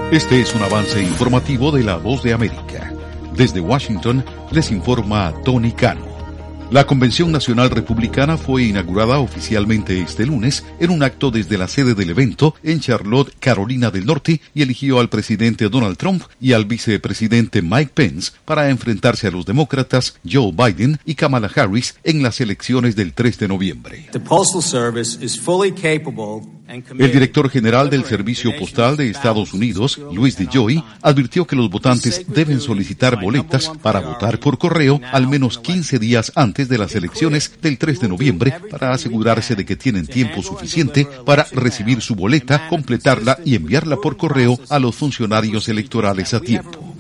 Este es un avance informativo de La Voz de América. Desde Washington les informa Tony Cano. La Convención Nacional Republicana fue inaugurada oficialmente este lunes en un acto desde la sede del evento en Charlotte, Carolina del Norte, y eligió al presidente Donald Trump y al vicepresidente Mike Pence para enfrentarse a los demócratas Joe Biden y Kamala Harris en las elecciones del 3 de noviembre. El director general del Servicio Postal de Estados Unidos, Louis DeJoy, advirtió que los votantes deben solicitar boletas para votar por correo al menos 15 días antes de las elecciones del 3 de noviembre para asegurarse de que tienen tiempo suficiente para recibir su boleta, completarla y enviarla por correo a los funcionarios electorales a tiempo.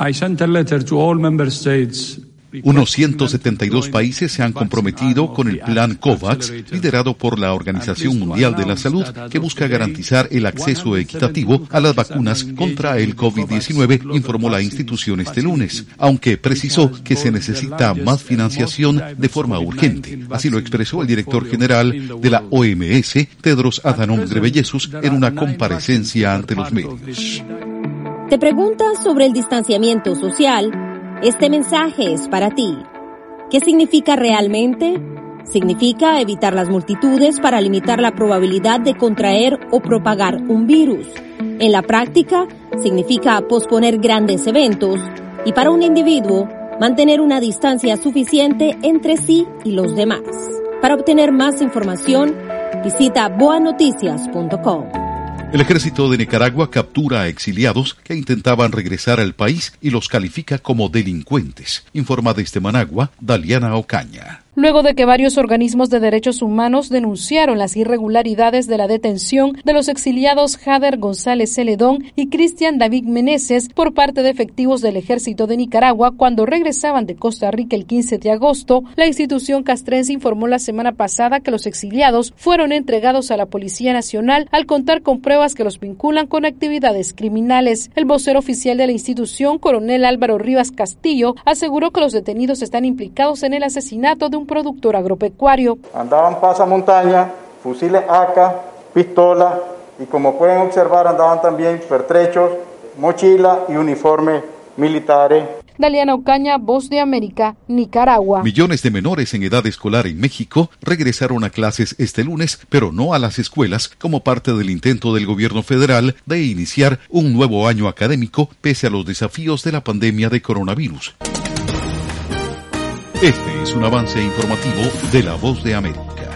Unos 172 países se han comprometido con el plan COVAX, liderado por la Organización Mundial de la Salud, que busca garantizar el acceso equitativo a las vacunas contra el COVID-19, informó la institución este lunes, aunque precisó que se necesita más financiación de forma urgente. Así lo expresó el director general de la OMS, Tedros Adhanom Ghebreyesus, en una comparecencia ante los medios. ¿Te preguntas sobre el distanciamiento social? Este mensaje es para ti. ¿Qué significa realmente? Significa evitar las multitudes para limitar la probabilidad de contraer o propagar un virus. En la práctica, significa posponer grandes eventos y para un individuo, mantener una distancia suficiente entre sí y los demás. Para obtener más información, visita boanoticias.com. El ejército de Nicaragua captura a exiliados que intentaban regresar al país y los califica como delincuentes, informa desde Managua Daliana Ocaña. Luego de que varios organismos de derechos humanos denunciaron las irregularidades de la detención de los exiliados Jader González Celedón y Cristian David Meneses por parte de efectivos del Ejército de Nicaragua cuando regresaban de Costa Rica el 15 de agosto, la institución castrense informó la semana pasada que los exiliados fueron entregados a la Policía Nacional al contar con pruebas que los vinculan con actividades criminales. El vocero oficial de la institución, coronel Álvaro Rivas Castillo, aseguró que los detenidos están implicados en el asesinato de un productor agropecuario. Andaban pasamontaña, fusiles AK, pistola y como pueden observar andaban también pertrechos, mochila y uniformes militares. Daliana Ocaña, Voz de América, Nicaragua. Millones de menores en edad escolar en México regresaron a clases este lunes, pero no a las escuelas, como parte del intento del gobierno federal de iniciar un nuevo año académico pese a los desafíos de la pandemia de coronavirus. Este es un avance informativo de La Voz de América.